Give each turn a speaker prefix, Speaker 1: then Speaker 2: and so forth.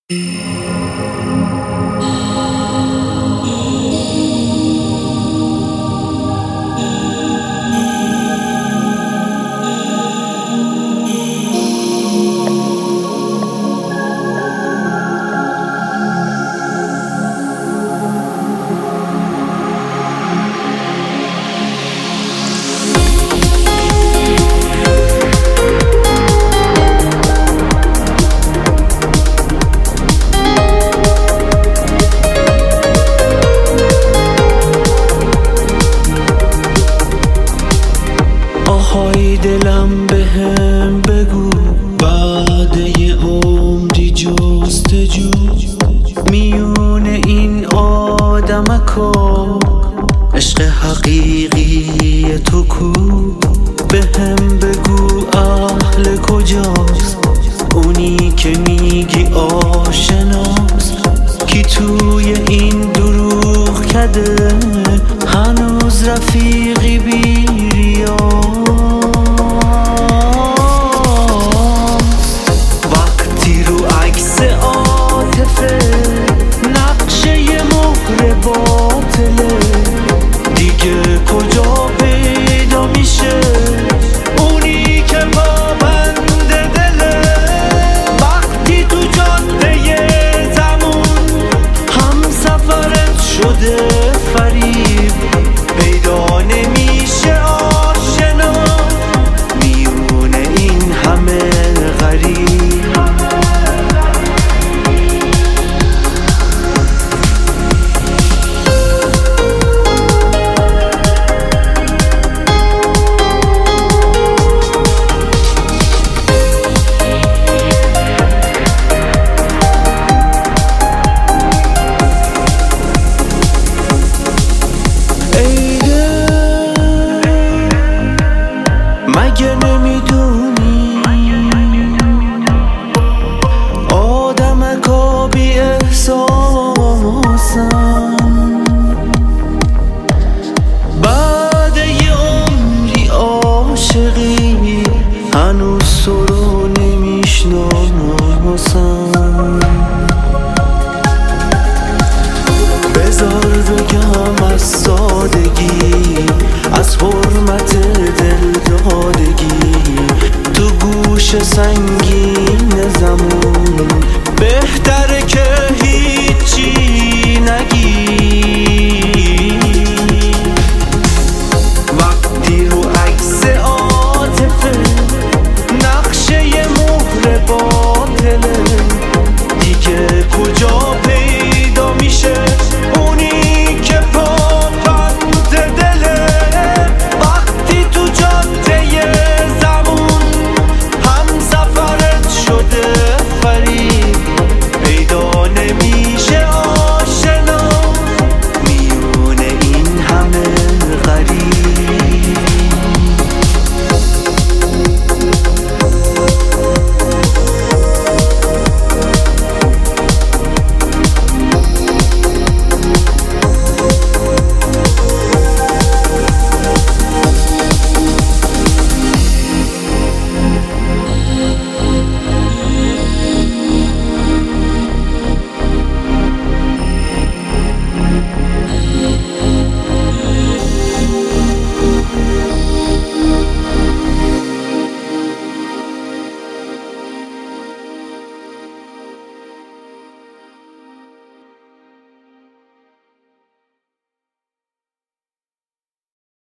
Speaker 1: آهای دلم بهم بگو بعد یه عمری جستجو میون این آدمکا عشق حقیقی تو کو؟ بهم بگو اهل کجاست اونی که میگی آشناست، کی توی این دروغ کده هنوز رفیقی بیریا؟ وقتی رو عکس عاطفه نقشه یه مهر باطله، دیگه کجا پیدا میشه اونی که پابند دله؟ وقتی تو جاده زمون هم سفرت شده فریب، پیدا نمیشه آشنا میونه این همه غریب. مگه نمیدونی آدمکا بی احساسن، بعد یه عمری عاشقی هنوز تو رو نمیشناسن؟ بذار بگم از سادگی، از حرمت دل دادگی، تو گوش سنگی